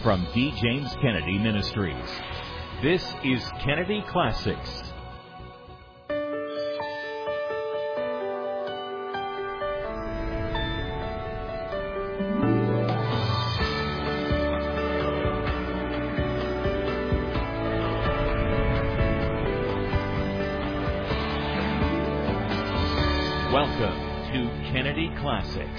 from D. James Kennedy Ministries. This is Kennedy Classics. Welcome to Kennedy Classics.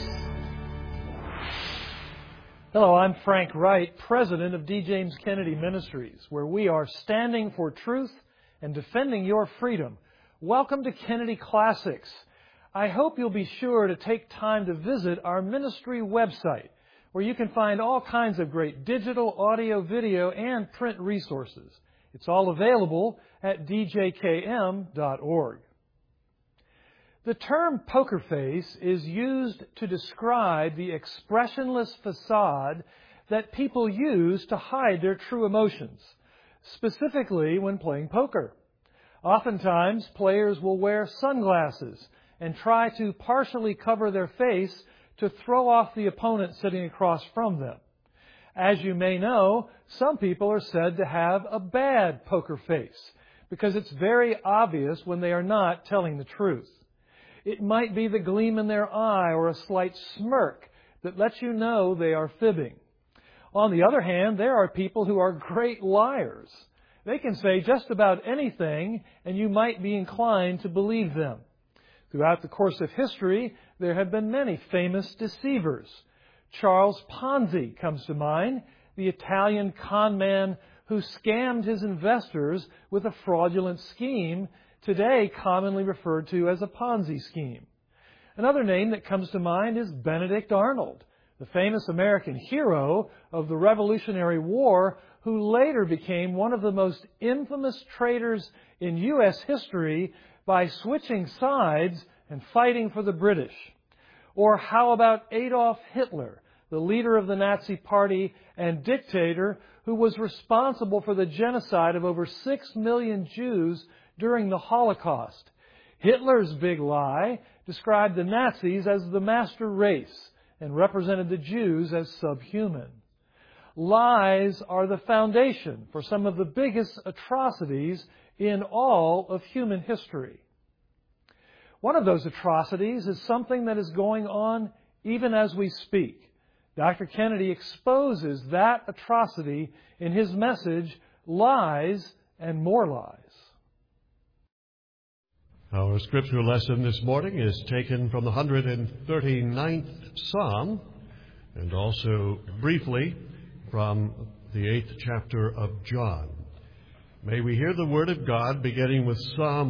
Hello, I'm Frank Wright, President of D. James Kennedy Ministries, where we are standing for truth and defending your freedom. Welcome to Kennedy Classics. I hope you'll be sure to take time to visit our ministry website, where you can find all kinds of great digital, audio, video, and print resources. It's all available at djkm.org. The term poker face is used to describe the expressionless facade that people use to hide their true emotions, specifically when playing poker. Oftentimes, players will wear sunglasses and try to partially cover their face to throw off the opponent sitting across from them. As you may know, some people are said to have a bad poker face because it's very obvious when they are not telling the truth. It might be the gleam in their eye or a slight smirk that lets you know they are fibbing. On the other hand, there are people who are great liars. They can say just about anything, and you might be inclined to believe them. Throughout the course of history, there have been many famous deceivers. Charles Ponzi comes to mind, the Italian con man who scammed his investors with a fraudulent scheme, today commonly referred to as a Ponzi scheme. Another name that comes to mind is Benedict Arnold, the famous American hero of the Revolutionary War, who later became one of the most infamous traitors in U.S. history by switching sides and fighting for the British. Or how about Adolf Hitler, the leader of the Nazi Party and dictator who was responsible for the genocide of over 6 million Jews during the Holocaust? Hitler's big lie described the Nazis as the master race and represented the Jews as subhuman. Lies are the foundation for some of the biggest atrocities in all of human history. One of those atrocities is something that is going on even as we speak. Dr. Kennedy exposes that atrocity in his message, Lies and More Lies. Our scriptural lesson this morning is taken from the 139th Psalm and also briefly from the 8th chapter of John. May we hear the word of God beginning with Psalm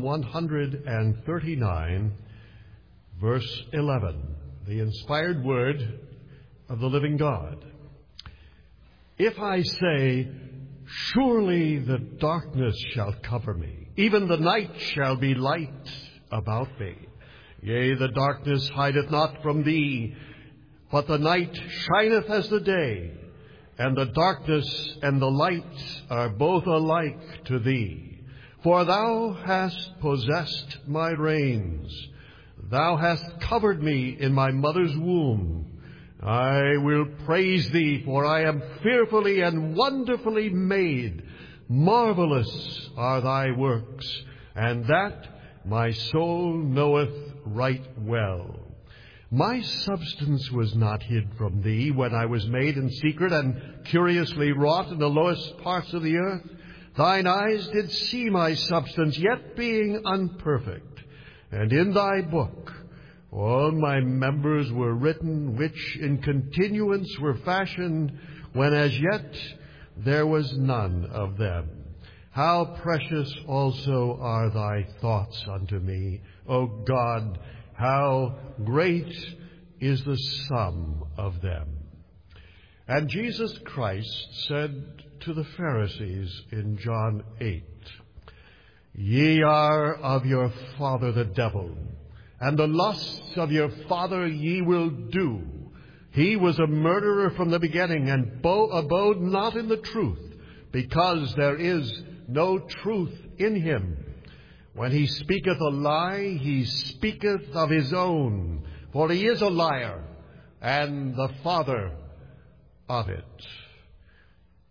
139, verse 11, the inspired word of the living God. If I say, surely the darkness shall cover me, even the night shall be light about me. Yea, the darkness hideth not from thee, but the night shineth as the day, and the darkness and the light are both alike to thee. For thou hast possessed my reins. Thou hast covered me in my mother's womb. I will praise thee, for I am fearfully and wonderfully made. Marvelous are thy works, and that my soul knoweth right well. My substance was not hid from thee when I was made in secret and curiously wrought in the lowest parts of the earth. Thine eyes did see my substance, yet being unperfect. And in thy book all my members were written, which in continuance were fashioned, when as yet there was none of them. How precious also are thy thoughts unto me, O God, how great is the sum of them. And Jesus Christ said to the Pharisees in John 8, Ye are of your father the devil, and the lusts of your father ye will do. He was a murderer from the beginning, and abode not in the truth, because there is no truth in him. When he speaketh a lie, he speaketh of his own, for he is a liar, and the father of it.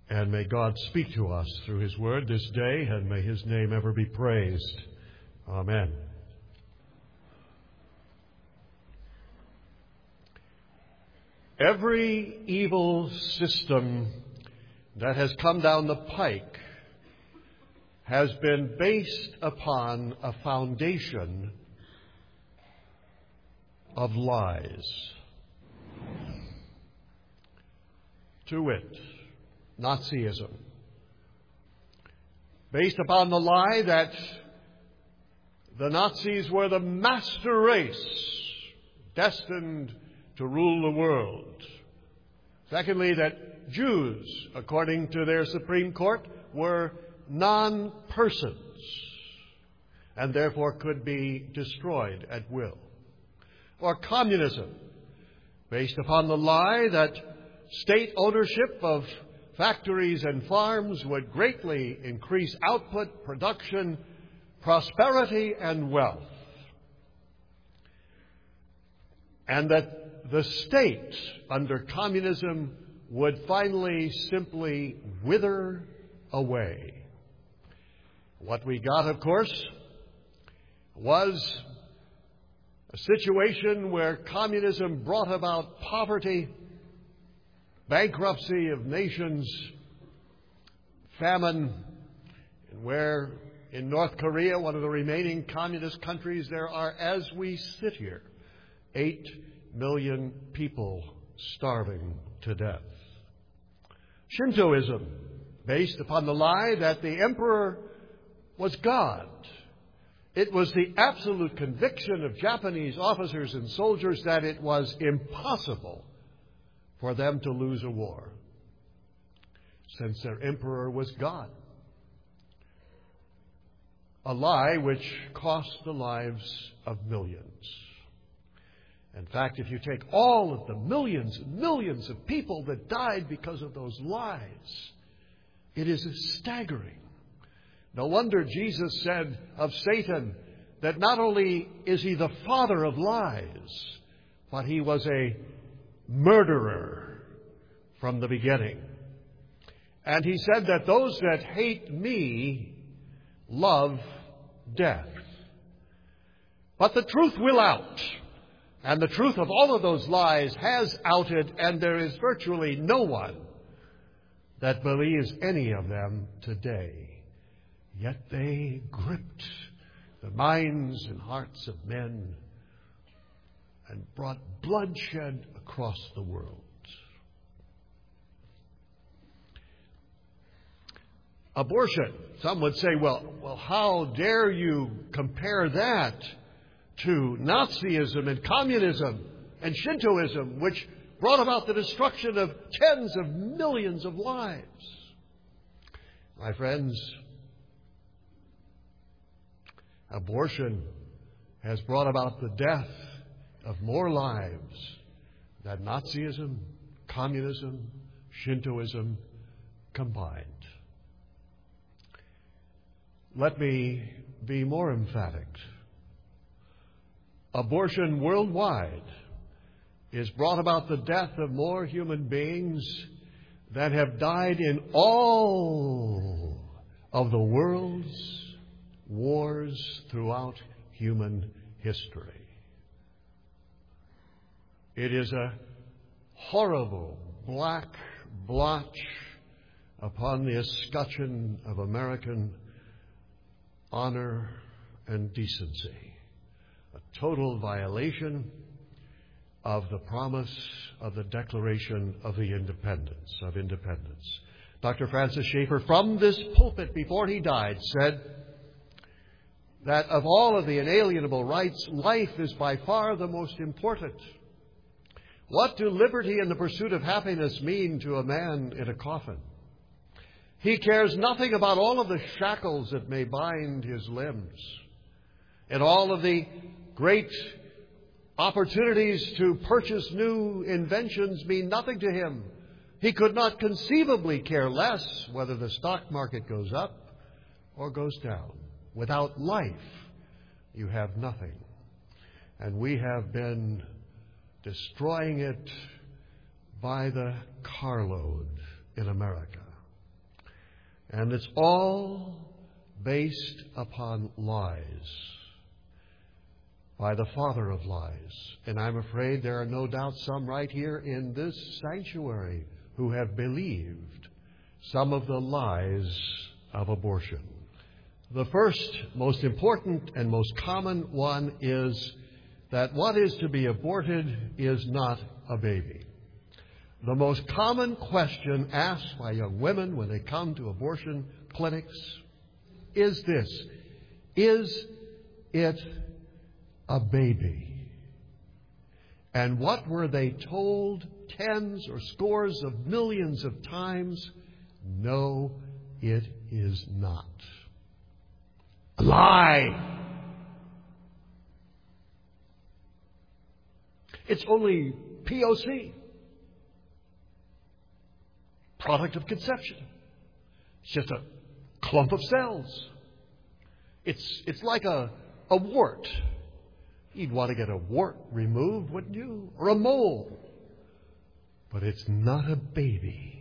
And may God speak to us through His Word this day, and may His name ever be praised. Amen. Every evil system that has come down the pike has been based upon a foundation of lies. To wit, Nazism. Based upon the lie that the Nazis were the master race destined to rule the world. Secondly, that Jews, according to their Supreme Court, were non-persons and therefore could be destroyed at will. Or communism, based upon the lie that state ownership of factories and farms would greatly increase output, production, prosperity, and wealth. And that the state under communism would finally simply wither away. What we got, of course, was a situation where communism brought about poverty, bankruptcy of nations, famine, and where in North Korea, one of the remaining communist countries, there are, as we sit here, 8 million people starving to death. Shintoism, based upon the lie that the emperor was God. It was the absolute conviction of Japanese officers and soldiers that it was impossible for them to lose a war, since their emperor was God. A lie which cost the lives of millions. In fact, if you take all of the millions and millions of people that died because of those lies, it is staggering. No wonder Jesus said of Satan that not only is he the father of lies, but he was a murderer from the beginning. And he said that those that hate me love death. But the truth will out. And the truth of all of those lies has outed, and there is virtually no one that believes any of them today. Yet they gripped the minds and hearts of men and brought bloodshed across the world. Abortion. Some would say, well, how dare you compare that to Nazism and communism and Shintoism, which brought about the destruction of tens of millions of lives? My friends, abortion has brought about the death of more lives than Nazism, communism, Shintoism combined. Let me be more emphatic. Abortion worldwide has brought about the death of more human beings than have died in all of the world's wars throughout human history. It is a horrible black blotch upon the escutcheon of American honor and decency. A total violation of the promise of the Declaration of Independence. Dr. Francis Schaeffer, from this pulpit before he died, said that of all of the inalienable rights, life is by far the most important. What do liberty and the pursuit of happiness mean to a man in a coffin? He cares nothing about all of the shackles that may bind his limbs, and all of the great opportunities to purchase new inventions mean nothing to him. He could not conceivably care less whether the stock market goes up or goes down. Without life, you have nothing. And we have been destroying it by the carload in America. And it's all based upon lies by the father of lies. And I'm afraid there are no doubt some right here in this sanctuary who have believed some of the lies of abortion. The first, most important, and most common one is that what is to be aborted is not a baby. The most common question asked by young women when they come to abortion clinics is this: is it a baby? And what were they told tens or scores of millions of times? No, it is not. A lie. It's only POC. Product of conception. It's just a clump of cells. It's like a wart. You'd want to get a wart removed, wouldn't you? Or a mole. But it's not a baby.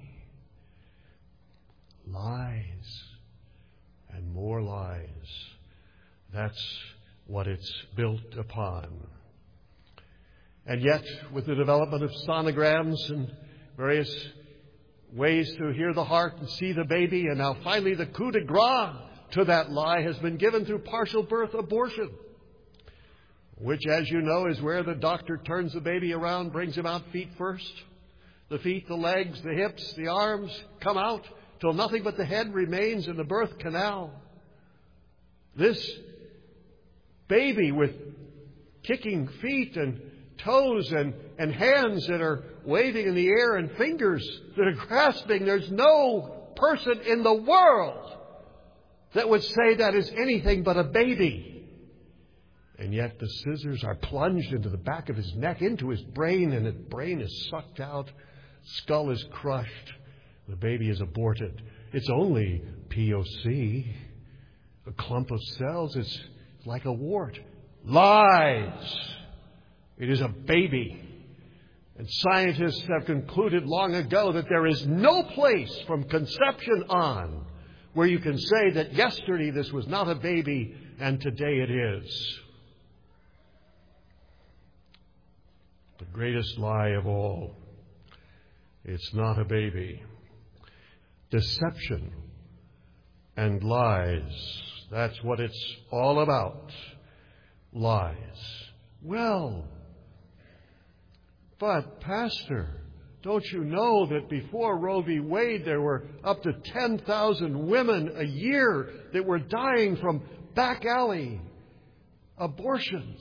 Lies and more lies. That's what it's built upon. And yet, with the development of sonograms and various ways to hear the heart and see the baby, and now finally the coup de grace to that lie has been given through partial birth abortion, which, as you know, is where the doctor turns the baby around, brings him out feet first. The feet, the legs, the hips, the arms come out till nothing but the head remains in the birth canal. This baby with kicking feet and toes and hands that are waving in the air and fingers that are grasping, there's no person in the world that would say that is anything but a baby. And yet the scissors are plunged into the back of his neck, into his brain, and his brain is sucked out, skull is crushed, the baby is aborted. It's only POC, a clump of cells. It's like a wart. Lies. It is a baby. And scientists have concluded long ago that there is no place from conception on where you can say that yesterday this was not a baby and today it is. The greatest lie of all. It's not a baby. Deception and lies. That's what it's all about. Lies. Well, but Pastor, don't you know that before Roe v. Wade there were up to 10,000 women a year that were dying from back alley abortions?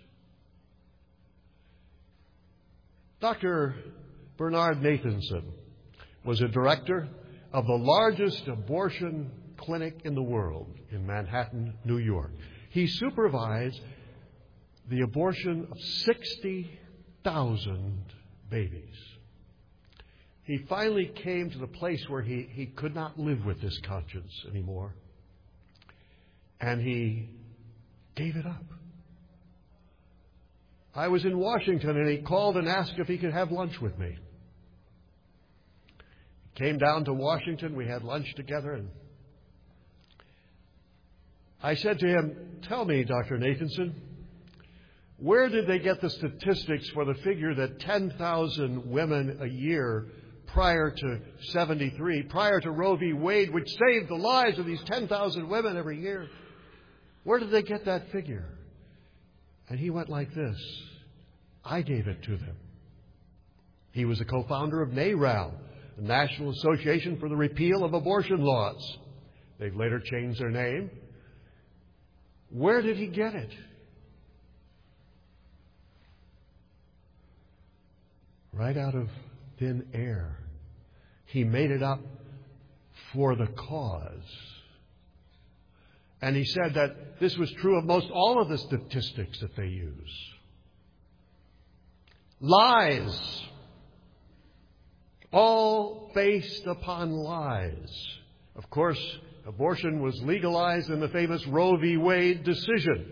Dr. Bernard Nathanson was a director of the largest abortion clinic in the world in Manhattan, New York. He supervised the abortion of 60,000 babies. He finally came to the place where he could not live with this conscience anymore. And he gave it up. I was in Washington and he called and asked if he could have lunch with me. He came down to Washington. We had lunch together. And I said to him, "Tell me, Dr. Nathanson, where did they get the statistics for the figure that 10,000 women a year prior to 73, prior to Roe v. Wade, which saved the lives of these 10,000 women every year? Where did they get that figure?" And he went like this: "I gave it to them." He was a co-founder of NARAL, the National Association for the Repeal of Abortion Laws. They've later changed their name. Where did he get it? Right out of thin air. He made it up for the cause. And he said that this was true of most all of the statistics that they use. Lies. All based upon lies. Of course, abortion was legalized in the famous Roe v. Wade decision,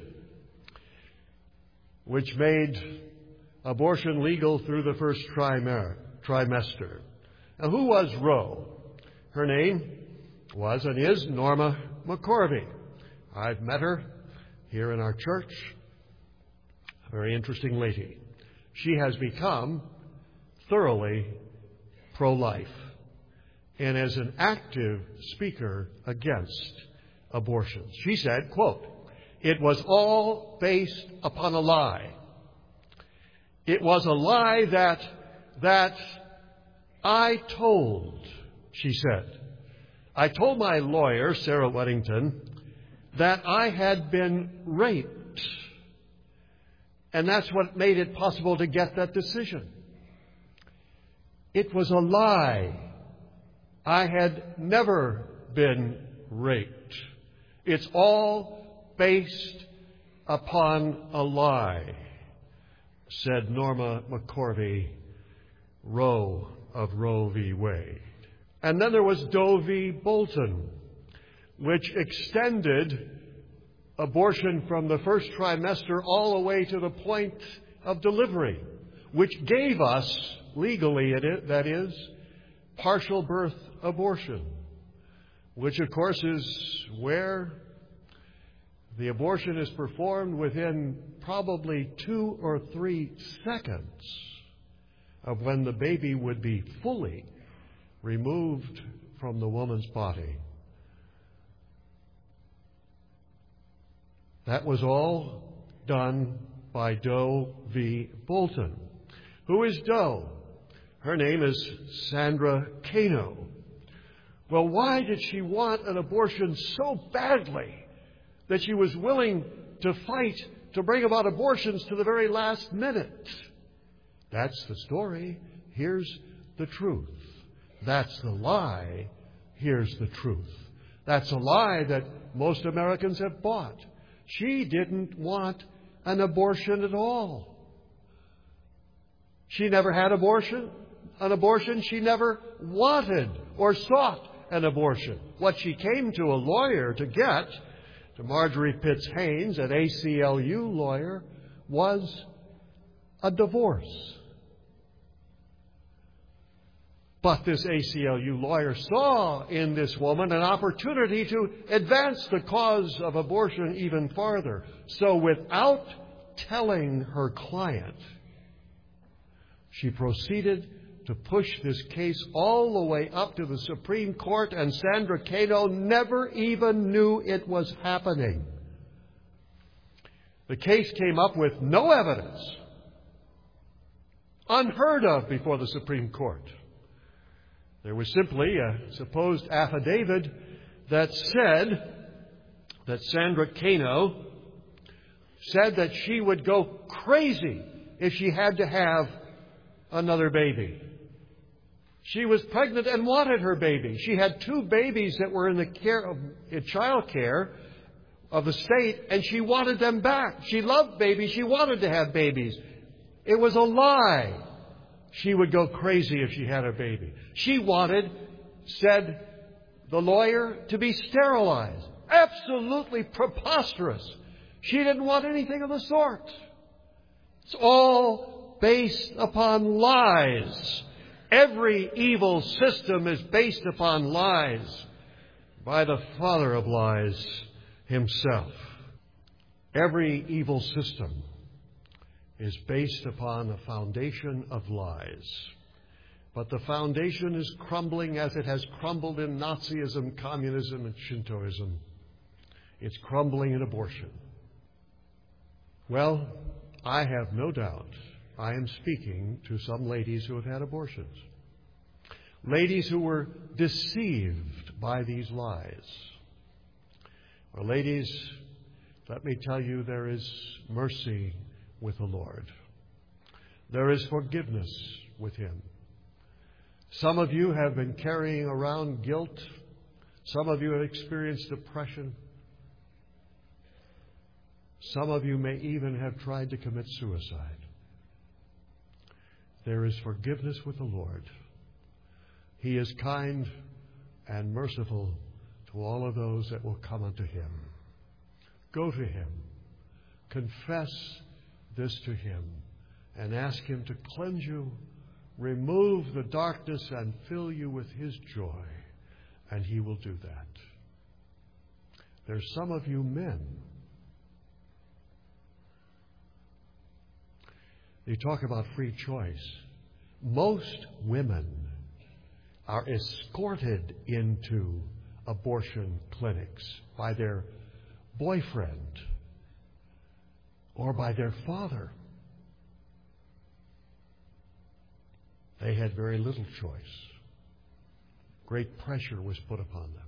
which made abortion legal through the first trimester. Now, who was Roe? Her name was and is Norma McCorvey. I've met her here in our church. A very interesting lady. She has become thoroughly pro-life and is an active speaker against abortion. She said, quote, "It was all based upon a lie. It was a lie that I told," she said. "I told my lawyer, Sarah Weddington, that I had been raped. And that's what made it possible to get that decision. It was a lie. I had never been raped. It's all based upon a lie," said Norma McCorvey, Roe of Roe v. Wade. And then there was Doe v. Bolton, which extended abortion from the first trimester all the way to the point of delivery, which gave us, legally that is, partial birth abortion, which of course is where the abortion is performed within probably 2 or 3 seconds of when the baby would be fully removed from the woman's body. That was all done by Doe v. Bolton. Who is Doe? Her name is Sandra Cano. Well, why did she want an abortion so badly that she was willing to fight to bring about abortions to the very last minute? That's the story. Here's the truth. That's the lie. Here's the truth. That's a lie that most Americans have bought. She didn't want an abortion at all. She never had an abortion. She never wanted or sought an abortion. What she came to a lawyer to get, to Marjorie Pitts Haynes, an ACLU lawyer, was a divorce. But this ACLU lawyer saw in this woman an opportunity to advance the cause of abortion even farther. So without telling her client, she proceeded to push this case all the way up to the Supreme Court, and Sandra Cano never even knew it was happening. The case came up with no evidence, unheard of before the Supreme Court. There was simply a supposed affidavit that said that Sandra Cano said that she would go crazy if she had to have another baby. She was pregnant and wanted her baby. She had 2 babies that were in the care of child care of the state, and she wanted them back. She loved babies. She wanted to have babies. It was a lie. She would go crazy if she had a baby. She wanted, said the lawyer, to be sterilized. Absolutely preposterous. She didn't want anything of the sort. It's all based upon lies. Every evil system is based upon lies by the father of lies himself. Every evil system is based upon a foundation of lies. But the foundation is crumbling as it has crumbled in Nazism, communism, and Shintoism. It's crumbling in abortion. Well, I have no doubt I am speaking to some ladies who have had abortions. Ladies who were deceived by these lies. Well, ladies, let me tell you, there is mercy with the Lord. There is forgiveness with Him. Some of you have been carrying around guilt. Some of you have experienced depression. Some of you may even have tried to commit suicide. There is forgiveness with the Lord. He is kind and merciful to all of those that will come unto Him. Go to Him. Confess this to Him and ask Him to cleanse you, remove the darkness, and fill you with His joy and He will do that. There's some of you men. You talk about free choice. Most women are escorted into abortion clinics by their boyfriend or by their father. They had very little choice. Great pressure was put upon them.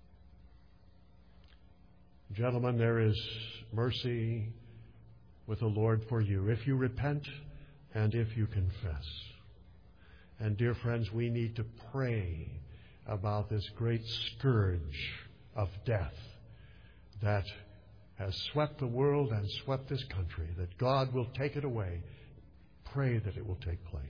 Gentlemen, there is mercy with the Lord for you if you repent and if you confess. And dear friends, we need to pray about this great scourge of death that has swept the world and swept this country, that God will take it away. Pray that it will take place.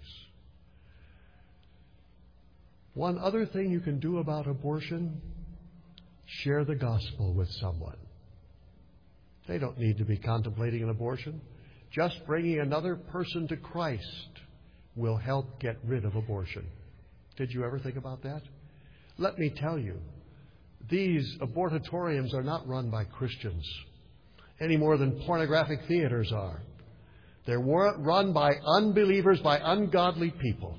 One other thing you can do about abortion, share the gospel with someone. They don't need to be contemplating an abortion. Just bringing another person to Christ will help get rid of abortion. Did you ever think about that? Let me tell you, these abortatoriums are not run by Christians any more than pornographic theaters are. They're run by unbelievers, by ungodly people.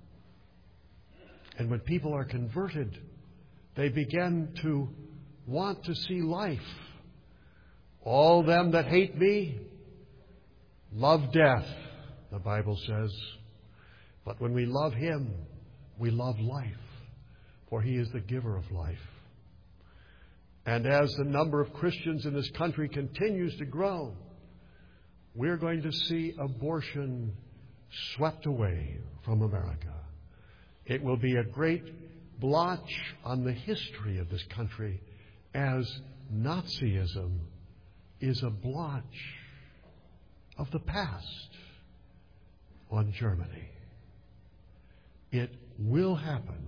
And when people are converted, they begin to want to see life. All them that hate me love death, the Bible says. But when we love Him, we love life, for He is the giver of life. And as the number of Christians in this country continues to grow, we're going to see abortion swept away from America. It will be a great blotch on the history of this country, as Nazism is a blotch of the past on Germany. It will happen.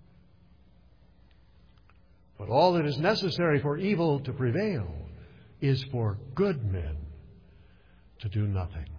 But all that is necessary for evil to prevail is for good men to do nothing.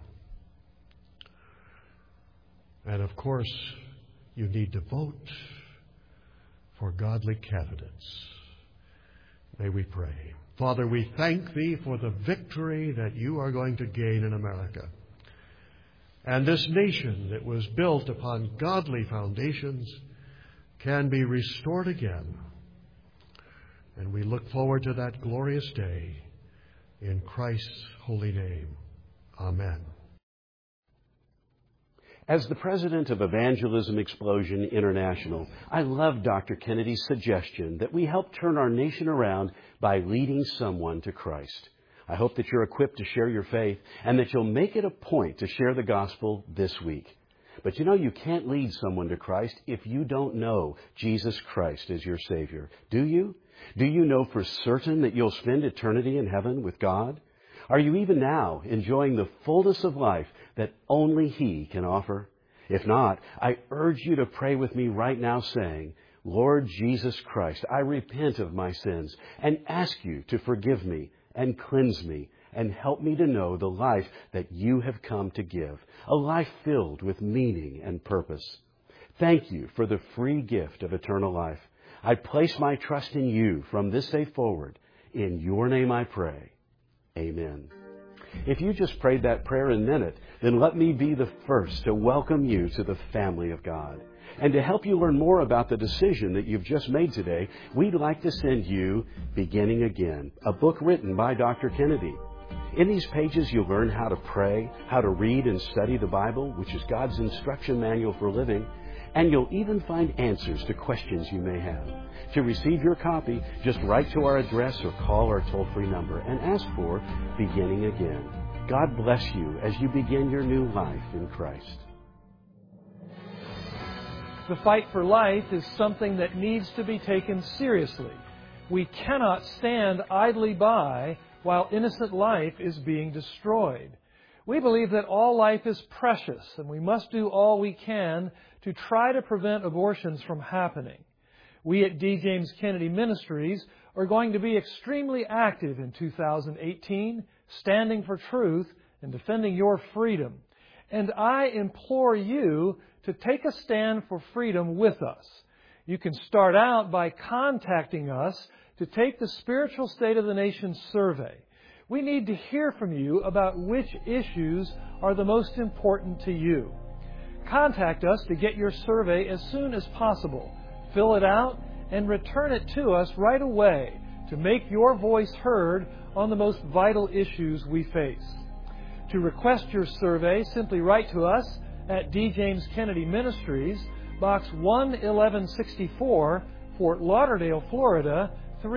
And of course, you need to vote for godly candidates. May we pray. Father, we thank Thee for the victory that You are going to gain in America. And this nation that was built upon godly foundations can be restored again. And we look forward to that glorious day in Christ's holy name. Amen. As the president of Evangelism Explosion International, I love Dr. Kennedy's suggestion that we help turn our nation around by leading someone to Christ. I hope that you're equipped to share your faith and that you'll make it a point to share the gospel this week. But you know, you can't lead someone to Christ if you don't know Jesus Christ as your Savior. Do you? Do you know for certain that you'll spend eternity in heaven with God? Are you even now enjoying the fullness of life that only He can offer? If not, I urge you to pray with me right now saying, Lord Jesus Christ, I repent of my sins and ask You to forgive me and cleanse me and help me to know the life that You have come to give, a life filled with meaning and purpose. Thank You for the free gift of eternal life. I place my trust in You from this day forward. In Your name I pray. Amen. If you just prayed that prayer and meant it, then let me be the first to welcome you to the family of God. And to help you learn more about the decision that you've just made today, we'd like to send you Beginning Again, a book written by Dr. Kennedy. In these pages, you'll learn how to pray, how to read and study the Bible, which is God's instruction manual for living, and you'll even find answers to questions you may have. To receive your copy, just write to our address or call our toll-free number and ask for Beginning Again. God bless you as you begin your new life in Christ. The fight for life is something that needs to be taken seriously. We cannot stand idly by while innocent life is being destroyed. We believe that all life is precious, and we must do all we can to try to prevent abortions from happening. We at D. James Kennedy Ministries are going to be extremely active in 2018, standing for truth and defending your freedom. And I implore you to take a stand for freedom with us. You can start out by contacting us to take the Spiritual State of the Nation survey. We need to hear from you about which issues are the most important to you. Contact us to get your survey as soon as possible. Fill it out and return it to us right away to make your voice heard on the most vital issues we face. To request your survey, simply write to us at D. James Kennedy Ministries, Box 11164, Fort Lauderdale, Florida,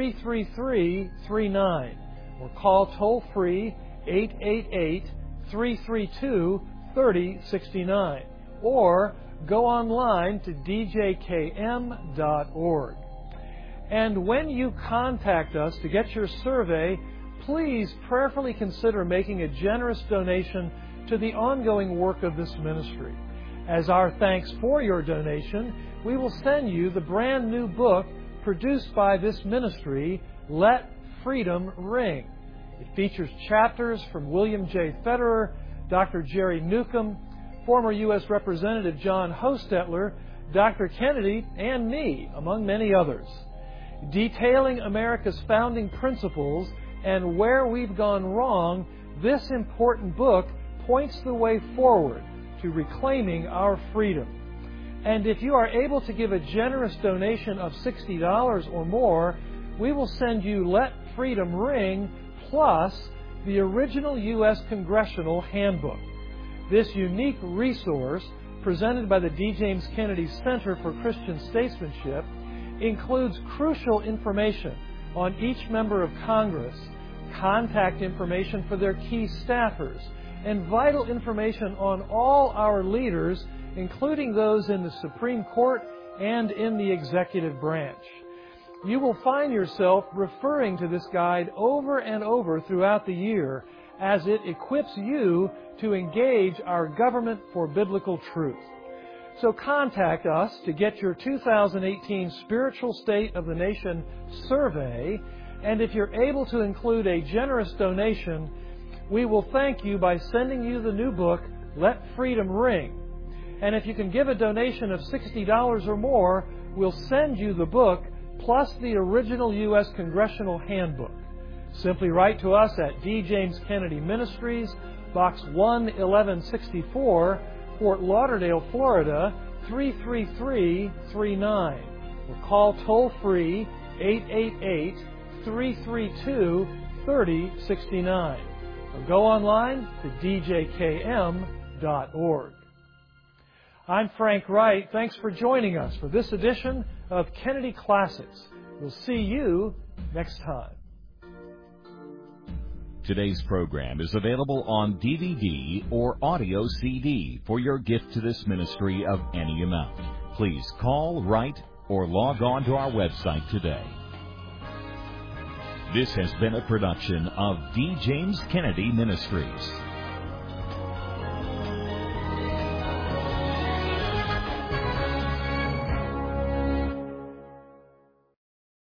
33339, or call toll-free 888-332-3069, or go online to djkm.org. And when you contact us to get your survey, please prayerfully consider making a generous donation to the ongoing work of this ministry. As our thanks for your donation, we will send you the brand new book produced by this ministry, Let Freedom Ring. It features chapters from William J. Federer, Dr. Jerry Newcomb, former U.S. Representative John Hostetler, Dr. Kennedy, and me, among many others. Detailing America's founding principles and where we've gone wrong, this important book points the way forward to reclaiming our freedom. And if you are able to give a generous donation of $60 or more, we will send you Let Freedom Ring plus the original U.S. Congressional Handbook. This unique resource, presented by the D. James Kennedy Center for Christian Statesmanship, includes crucial information on each member of Congress, contact information for their key staffers, and vital information on all our leaders, including those in the Supreme Court and in the executive branch. You will find yourself referring to this guide over and over throughout the year as it equips you to engage our government for biblical truth. So contact us to get your 2018 Spiritual State of the Nation survey, and if you're able to include a generous donation, we will thank you by sending you the new book, Let Freedom Ring. And if you can give a donation of $60 or more, we'll send you the book plus the original U.S. Congressional Handbook. Simply write to us at D. James Kennedy Ministries, Box 11164, Fort Lauderdale, Florida, 33339. Or call toll-free 888-332-3069. Or go online to djkm.org. I'm Frank Wright. Thanks for joining us for this edition of Kennedy Classics. We'll see you next time. Today's program is available on DVD or audio CD for your gift to this ministry of any amount. Please call, write, or log on to our website today. This has been a production of D. James Kennedy Ministries.